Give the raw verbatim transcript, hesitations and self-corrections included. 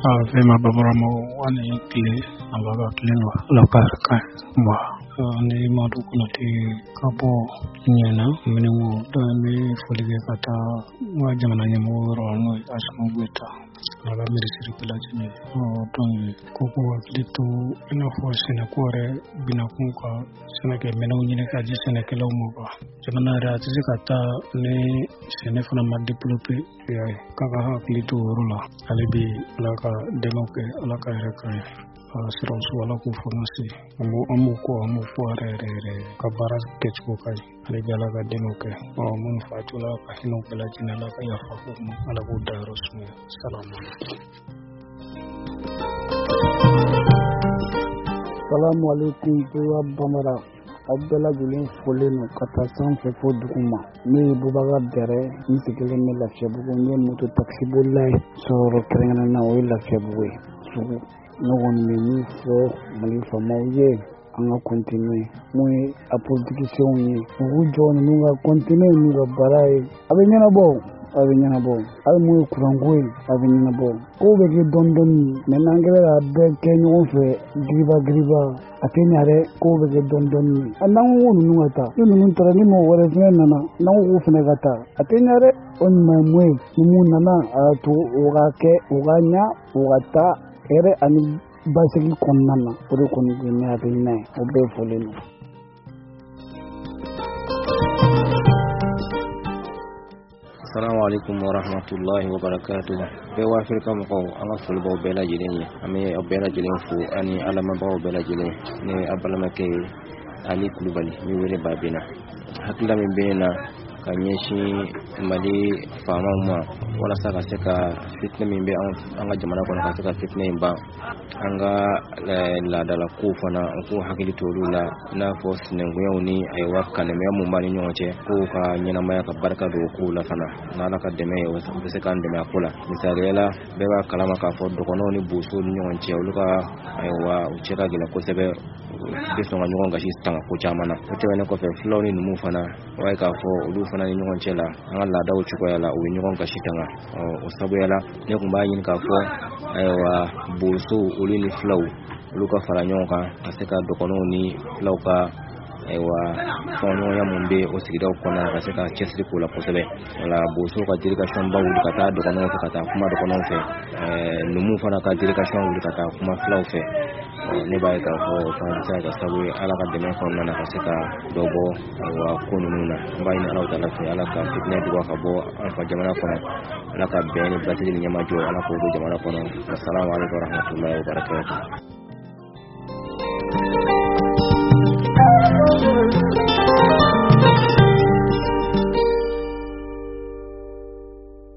vema babaramo wani kile ambaga kileno lokar ka mwa ni madu kunati kabo nyana minimu dami folige kata mwa jamana nyamu rono asmu gweta ala mirisiri kala jini don koko wakilitu ina force na kore bina kunka senake menaw nyine ka ji senake law mo ba jamana ra tisi kata ne sene fana ma développer ya kaka hakilitu rula alibi laka demoke alaka reka asirau wala ku formasi amu amu ko amu fuare re re kabara kechko kai ale gala ga demoke o mun fatula ka hino kala jinala ka ya fa ko ala ku daros mu salamu salamu alaikum wa bamara abdala julin foleno kata san fe fo duguma ni bubaga dere ni sikele ni la febugo ni moto taxi bollay soro krengana na o la febugo sugu no won me ni fo mali famaye anga continue moi a politician ni ngu joni nunga continue nunga barai abenyana bo abenyana bo al moi kurangoi abenyana bo ko be ke dondon menangere abbe kenyo fe griba griba akenyare ko be ke dondon anan wonu nungata yunu ntarani mo wore fena na nan wo fena gata akenyare on mamwe mu nana atu ogake oganya ogata ere ani basiki konnana ore konni ne abinna obe foleno Assalamu alaikum wa rahmatullahi wa barakatuh. Be wa firka mo ko anga fulbo bela jileni ame obela jilen fu ani alama ba bela jilen ne abalama ke ali kulubali mi wele babina hakila mi bena kanyeshi mali fama ma wala saka seka fitna mi be anga jamana ko ka seka fitna imba anga la dala ku fana ko hakili tolula na fos ne nguyoni ay wakane me mu mani nyonche ko ka nyina maya ka barka do ku la fana na la ka deme yo se kan deme akula misali la be ba kalama ka fo do kono ni buso nyonche uluka ay wa ucheka gila ko sebe biso nga nyonga shi tanga ko chamana otewe ko fe flow ni mu fana wai ka fo ulu fana ni nyonche la anga la dawo chuko ya la u nyonga shi tanga o sabu ya la ne kumba yin ka fo ay wa buso ulu ni flow luka fara nyonga aseka dokono ni flow ka ewa fono ya mumbe osigida ukona kaseka chesri kula posebe la boso ka dirika shamba uli kata dokono fe kata kuma dokono fe eh numu fana ka dirika shamba uli kata kuma flow fe ne bai ka ko fansa ka sabu ala ka deme ko nana kaseka dogo wa kunu nuna bai na ala ta ala ka fitne duwa ka bo alfa jamana kono ala ka beni batili nyama jo ala ko do jamana kono assalamu alaikum wa rahmatullahi wa barakatuh